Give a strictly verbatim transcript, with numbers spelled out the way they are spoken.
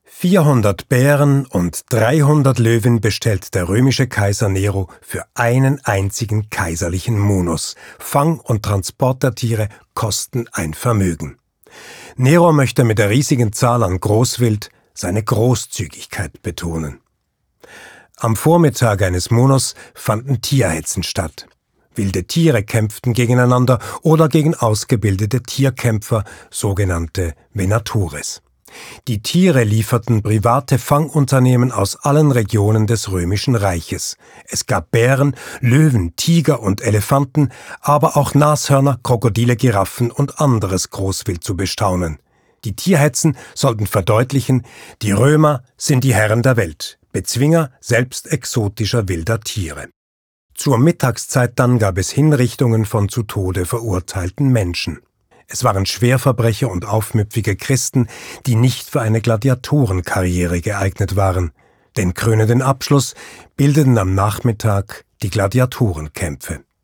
vierhundert Bären und dreihundert Löwen bestellt der römische Kaiser Nero für einen einzigen kaiserlichen Munus. Fang und Transport der Tiere kosten ein Vermögen. Nero möchte mit der riesigen Zahl an Großwild seine Großzügigkeit betonen. Am Vormittag eines Munus fanden Tierhetzen statt. Wilde Tiere kämpften gegeneinander oder gegen ausgebildete Tierkämpfer, sogenannte Venatores. Die Tiere lieferten private Fangunternehmen aus allen Regionen des Römischen Reiches. Es gab Bären, Löwen, Tiger und Elefanten, aber auch Nashörner, Krokodile, Giraffen und anderes Großwild zu bestaunen. Die Tierhetzen sollten verdeutlichen, die Römer sind die Herren der Welt, Bezwinger selbst exotischer wilder Tiere. Zur Mittagszeit dann gab es Hinrichtungen von zu Tode verurteilten Menschen. Es waren Schwerverbrecher und aufmüpfige Christen, die nicht für eine Gladiatorenkarriere geeignet waren. Den krönenden Abschluss bildeten am Nachmittag die Gladiatorenkämpfe.